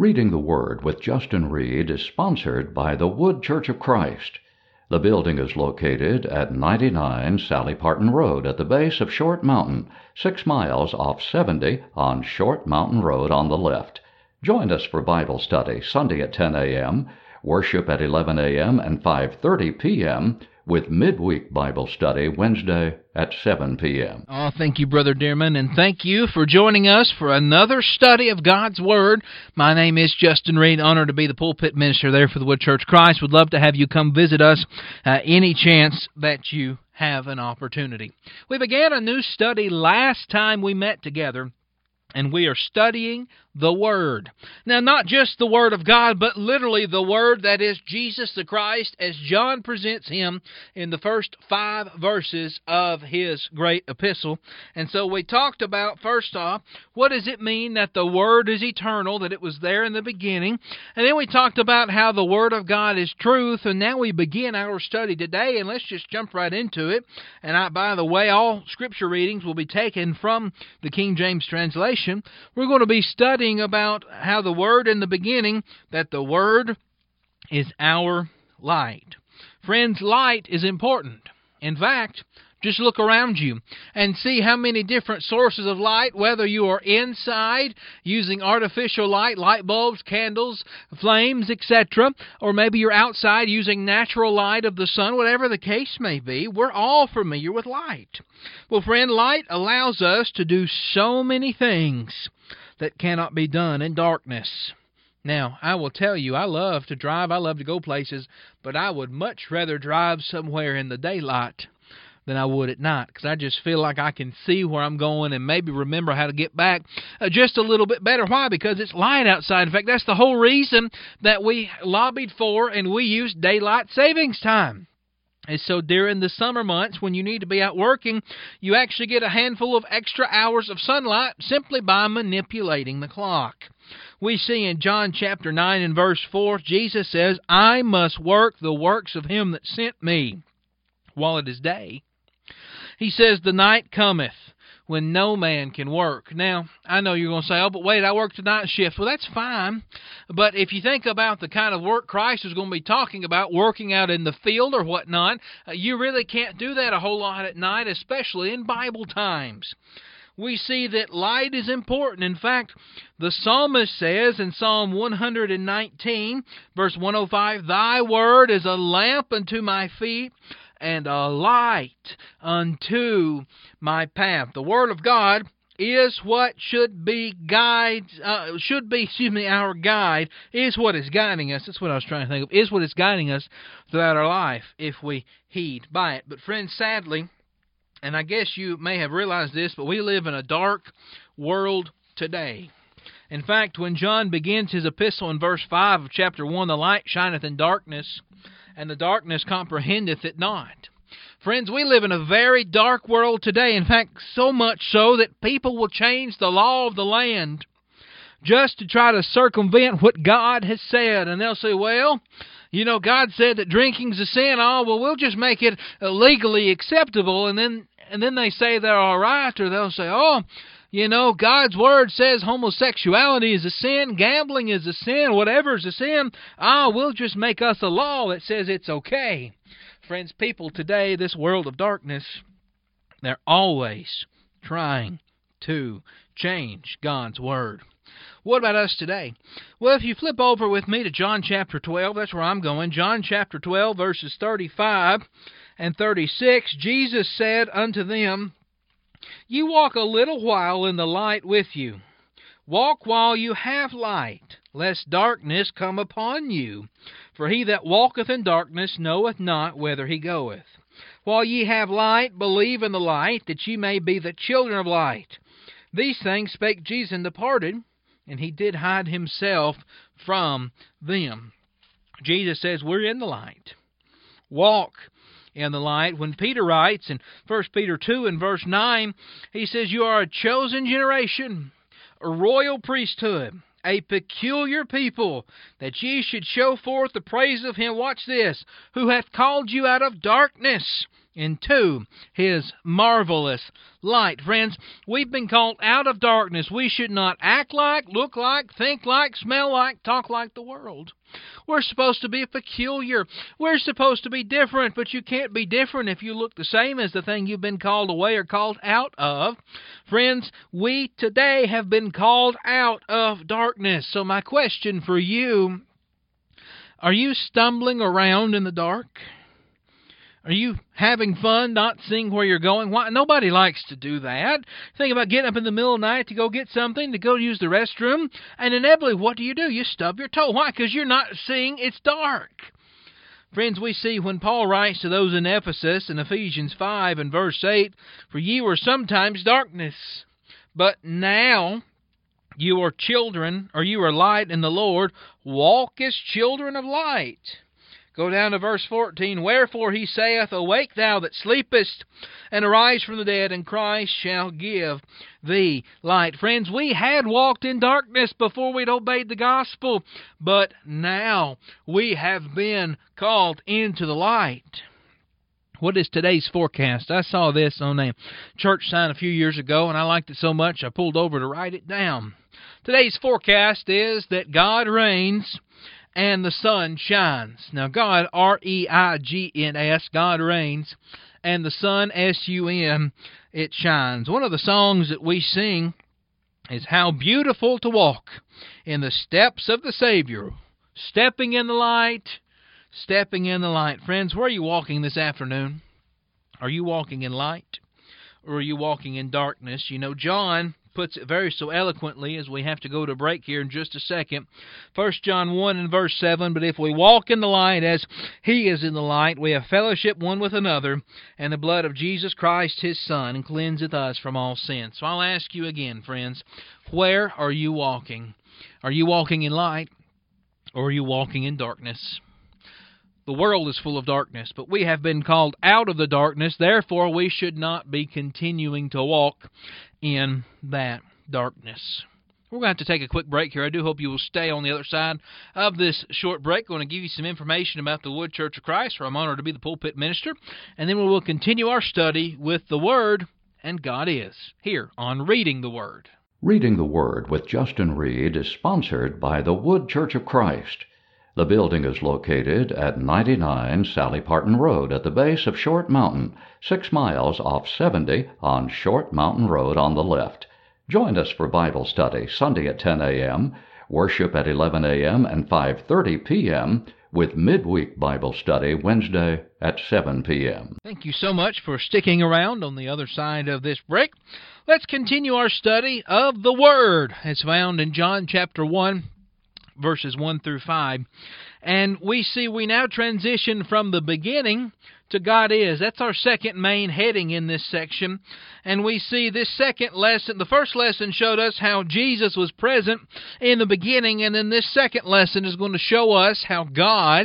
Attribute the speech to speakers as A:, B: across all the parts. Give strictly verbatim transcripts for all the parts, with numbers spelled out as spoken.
A: Reading the Word with Justin Reed is sponsored by the Wood Church of Christ. The building is located at ninety-nine Sally Parton Road at the base of Short Mountain, six miles off seventy on Short Mountain Road on the left. Join us for Bible study Sunday at ten a.m., worship at eleven a.m. and five thirty p.m., with midweek Bible study Wednesday at seven p.m.
B: Oh, thank you, Brother Dearman, and thank you for joining us for another study of God's Word. My name is Justin Reed, honored to be the pulpit minister there for the Wood Church of Christ. Would love to have you come visit us uh, any chance that you have an opportunity. We began a new study last time we met together, and we are studying the Word. Now, not just the Word of God, but literally the Word that is Jesus the Christ, as John presents Him in the first five verses of his great epistle. And so we talked about, first off, what does it mean that the Word is eternal, that it was there in the beginning? And then we talked about how the Word of God is truth, and now we begin our study today, and let's just jump right into it. And I, by the way, all Scripture readings will be taken from the King James translation. We're going to be studying about how the Word in the beginning, that the Word is our light. Friends, light is important. In fact, just look around you and see how many different sources of light, whether you are inside using artificial light, light bulbs, candles, flames, et cetera, or maybe you're outside using natural light of the sun, whatever the case may be, we're all familiar with light. Well, friend, light allows us to do so many things that cannot be done in darkness. Now, I will tell you, I love to drive, I love to go places, but I would much rather drive somewhere in the daylight than I would at night, because I just feel like I can see where I'm going and maybe remember how to get back uh, just a little bit better. Why? Because it's light outside. In fact, that's the whole reason that we lobbied for and we use daylight savings time. And so during the summer months, when you need to be out working, you actually get a handful of extra hours of sunlight simply by manipulating the clock. We see in John chapter nine and verse four, Jesus says, I must work the works of him that sent me while it is day. He says, the night cometh when no man can work. Now, I know you're going to say, oh, but wait, I work the night shift. Well, that's fine. But if you think about the kind of work Christ is going to be talking about, working out in the field or whatnot, uh, you really can't do that a whole lot at night, especially in Bible times. We see that light is important. In fact, the psalmist says in Psalm one nineteen, verse one oh five, Thy word is a lamp unto my feet, and a light unto my path. The Word of God is what should be guide, uh, should be, excuse me, our guide, is what is guiding us. That's what I was trying to think of, is what is guiding us throughout our life if we heed by it. But friends, sadly, and I guess you may have realized this, but we live in a dark world today. In fact, when John begins his epistle in verse five of chapter one, the light shineth in darkness, and the darkness comprehendeth it not. Friends, we live in a very dark world today. In fact, so much so that people will change the law of the land just to try to circumvent what God has said. And they'll say, well, you know, God said that drinking's a sin. Oh, well, we'll just make it legally acceptable. And then, and then they say they're all right, or they'll say, oh, you know, God's Word says homosexuality is a sin, gambling is a sin, whatever is a sin. Ah, we'll just make us a law that says it's okay. Friends, people today, this world of darkness, they're always trying to change God's Word. What about us today? Well, if you flip over with me to John chapter twelve, that's where I'm going. John chapter twelve, verses thirty-five and thirty-six, Jesus said unto them, You walk a little while in the light with you. Walk while you have light, lest darkness come upon you. For he that walketh in darkness knoweth not whither he goeth. While ye have light, believe in the light, that ye may be the children of light. These things spake Jesus and departed, and he did hide himself from them. Jesus says we're in the light. Walk in the light. When Peter writes in First Peter two and verse nine, he says, You are a chosen generation, a royal priesthood, a peculiar people, that ye should show forth the praise of him, watch this, who hath called you out of darkness into His marvelous light. Friends, we've been called out of darkness. We should not act like, look like, think like, smell like, talk like the world. We're supposed to be peculiar. We're supposed to be different, but you can't be different if you look the same as the thing you've been called away or called out of. Friends, we today have been called out of darkness. So my question for you, are you stumbling around in the dark? Are you having fun, not seeing where you're going? Why? Nobody likes to do that. Think about getting up in the middle of the night to go get something, to go use the restroom, and inevitably, what do you do? You stub your toe. Why? Because you're not seeing. It's dark. Friends, we see when Paul writes to those in Ephesus in Ephesians five and verse eight, "For ye were sometimes darkness, but now you are children, or you are light in the Lord. Walk as children of light." Go down to verse fourteen. "Wherefore he saith, Awake thou that sleepest, and arise from the dead, and Christ shall give thee light." Friends, we had walked in darkness before we'd obeyed the gospel, but now we have been called into the light. What is today's forecast? I saw this on a church sign a few years ago, and I liked it so much I pulled over to write it down. Today's forecast is that God reigns and the sun shines. Now, God, R E I G N S, God reigns, and the sun, S U N, it shines. One of the songs that we sing is "How Beautiful to Walk in the Steps of the Savior." Stepping in the light, stepping in the light. Friends, where are you walking this afternoon? Are you walking in light, or are you walking in darkness? You know, John puts it very so eloquently, as we have to go to break here in just a second. First John one and verse seven, "But if we walk in the light as He is in the light, we have fellowship one with another, and the blood of Jesus Christ His Son cleanseth us from all sin." So I'll ask you again, friends, where are you walking? Are you walking in light, or are you walking in darkness? The world is full of darkness, but we have been called out of the darkness. Therefore, we should not be continuing to walk in that darkness. We're going to have to take a quick break here. I do hope you will stay on the other side of this short break. I'm going to give you some information about the Wood Church of Christ, where I'm honored to be the pulpit minister, and then we will continue our study with the Word and God Is, here on Reading the Word.
A: Reading the Word with Justin Reed is sponsored by the Wood Church of Christ. The building is located at ninety-nine Sally Parton Road at the base of Short Mountain, six miles off seventy on Short Mountain Road on the left. Join us for Bible study Sunday at ten a.m., worship at eleven a.m. and five thirty p.m., with midweek Bible study Wednesday at seven p.m.
B: Thank you so much for sticking around on the other side of this break. Let's continue our study of the Word, as found in John chapter one, verses one through five. And we see we now transition from the beginning to God Is. That's our second main heading in this section. And we see this second lesson. The first lesson showed us how Jesus was present in the beginning, and then this second lesson is going to show us how God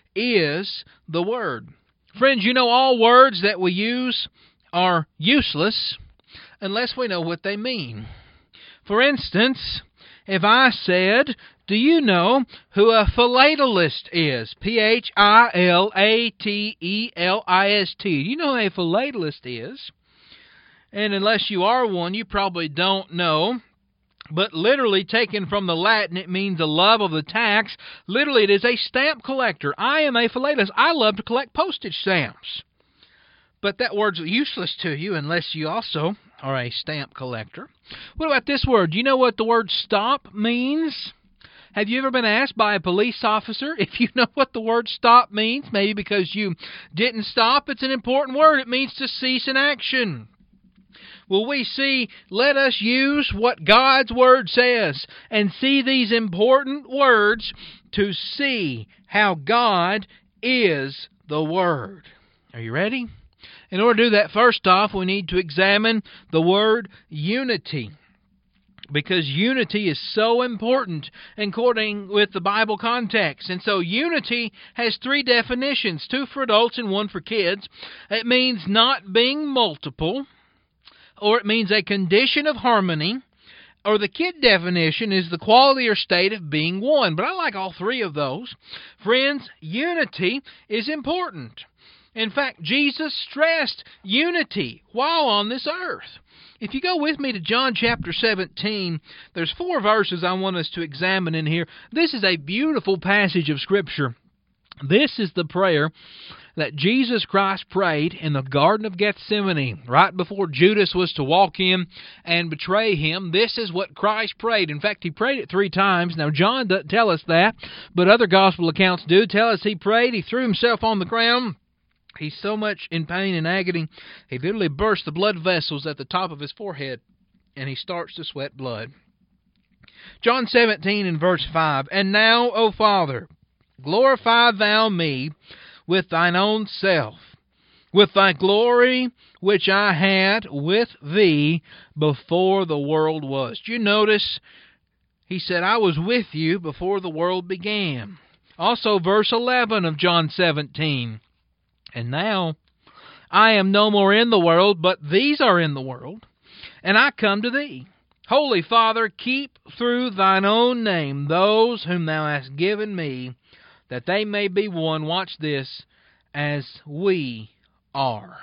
B: is the Word. Friends, you know all words that we use are useless unless we know what they mean. For instance, if I said, "Do you know who a philatelist is?" P H I L A T E L I S T. Do you know who a philatelist is? And unless you are one, you probably don't know. But literally taken from the Latin, it means a love of the tax. Literally, it is a stamp collector. I am a philatelist. I love to collect postage stamps. But that word's useless to you unless you also are a stamp collector. What about this word? Do you know what the word stop means? Have you ever been asked by a police officer if you know what the word stop means? Maybe because you didn't stop. It's an important word. It means to cease in action. Well, we see, let us use what God's Word says and see these important words to see how God is the Word. Are you ready? In order to do that, first off, we need to examine the word unity, because unity is so important according with the Bible context. And so unity has three definitions, two for adults and one for kids. It means not being multiple, or it means a condition of harmony, or the kid definition is the quality or state of being one. But I like all three of those. Friends, unity is important. In fact, Jesus stressed unity while on this earth. If you go with me to John chapter seventeen, there's four verses I want us to examine in here. This is a beautiful passage of Scripture. This is the prayer that Jesus Christ prayed in the Garden of Gethsemane, right before Judas was to walk in and betray him. This is what Christ prayed. In fact, he prayed it three times. Now, John doesn't tell us that, but other gospel accounts do tell us he prayed. He threw himself on the ground. He's so much in pain and agony, he literally burst the blood vessels at the top of his forehead, and he starts to sweat blood. John seventeen and verse five, "And now, O Father, glorify thou me with thine own self, with thy glory which I had with thee before the world was." Do you notice? He said, I was with you before the world began. Also, verse eleven of John seventeen, "And now I am no more in the world, but these are in the world, and I come to thee. Holy Father, keep through thine own name those whom thou hast given me, that they may be one," watch this, "as we are."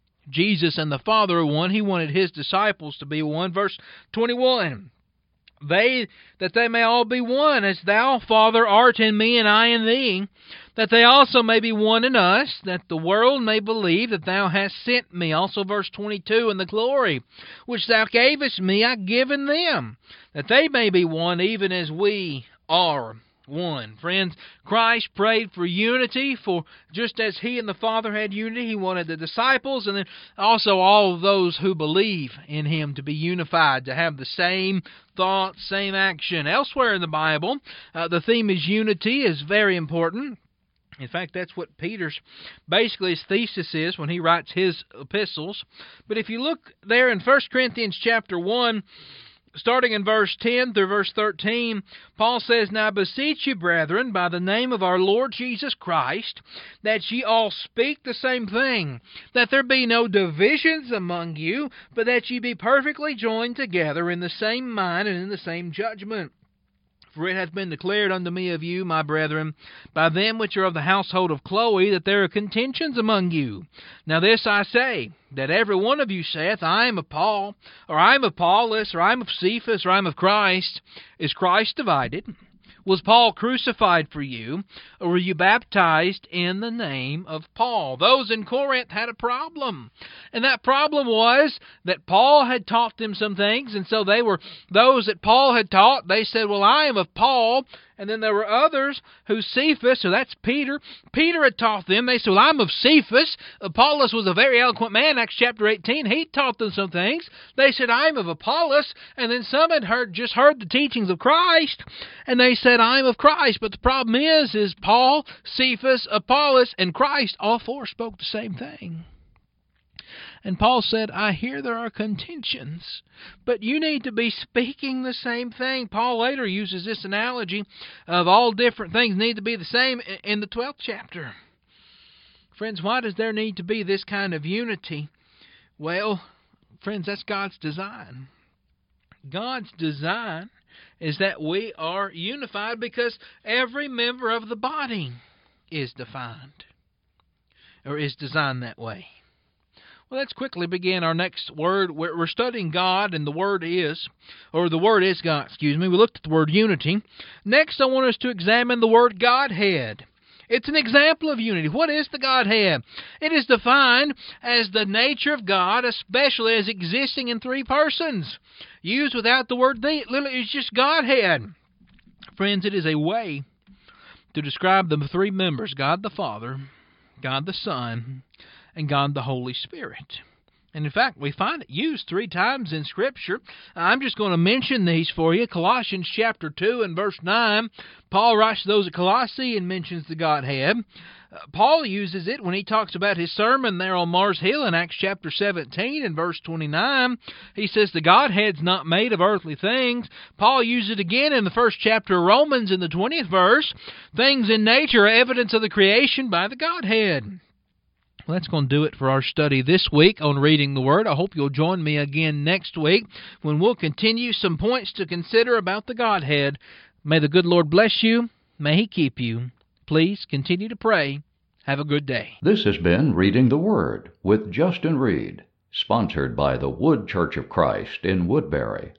B: Jesus and the Father are one. He wanted his disciples to be one. Verse twenty-one, "They, that they may all be one, as thou, Father, art in me, and I in thee, that they also may be one in us, that the world may believe that thou hast sent me." Also verse twenty-two, "And the glory which thou gavest me I have given them, that they may be one, even as we are one." Friends, Christ prayed for unity, for just as he and the Father had unity, he wanted the disciples and then also all of those who believe in him to be unified, to have the same thought, same action. Elsewhere in the Bible, uh, the theme is unity is very important. In fact, that's what Peter's, basically his thesis is when he writes his epistles. But if you look there in First Corinthians chapter one, starting in verse ten through verse thirteen, Paul says, "Now I beseech you, brethren, by the name of our Lord Jesus Christ, that ye all speak the same thing, that there be no divisions among you, but that ye be perfectly joined together in the same mind and in the same judgment. For it hath been declared unto me of you, my brethren, by them which are of the household of Chloe, that there are contentions among you. Now this I say, that every one of you saith, I am of Paul, or I am of Apollos, or I am of Cephas, or I am of Christ. Is Christ divided? Was Paul crucified for you, or were you baptized in the name of Paul?" Those in Corinth had a problem. And that problem was that Paul had taught them some things, and so they were, those that Paul had taught, they said, well, I am of Paul. And then there were others who Cephas, so that's Peter, Peter had taught them. They said, well, I'm of Cephas. Apollos was a very eloquent man, Acts chapter eighteen. He taught them some things. They said, I'm of Apollos. And then some had heard just heard the teachings of Christ, and they said, I'm of Christ. But the problem is, is Paul, Cephas, Apollos, and Christ, all four spoke the same thing. And Paul said, I hear there are contentions, but you need to be speaking the same thing. Paul later uses this analogy of all different things need to be the same in the twelfth chapter. Friends, why does there need to be this kind of unity? Well, friends, that's God's design. God's design is that we are unified because every member of the body is defined or is designed that way. Well, let's quickly begin our next word. We're studying God, and the word is, or the word is God, excuse me. We looked at the word unity. Next, I want us to examine the word Godhead. It's an example of unity. What is the Godhead? It is defined as the nature of God, especially as existing in three persons. Used without the word the, literally, it's just Godhead. Friends, it is a way to describe the three members, God the Father, God the Son, and God the Holy Spirit. And in fact, we find it used three times in Scripture. I'm just going to mention these for you. Colossians chapter two and verse nine, Paul writes to those at Colossae and mentions the Godhead. Uh, Paul uses it when he talks about his sermon there on Mars Hill in Acts chapter seventeen and verse twenty-nine. He says the Godhead's not made of earthly things. Paul uses it again in the first chapter of Romans in the twentieth verse. Things in nature are evidence of the creation by the Godhead. Well, that's going to do it for our study this week on reading the Word. I hope you'll join me again next week when we'll continue some points to consider about the Godhead. May the good Lord bless you. May He keep you. Please continue to pray. Have a good day.
A: This has been Reading the Word with Justin Reed, sponsored by the Wood Church of Christ in Woodbury.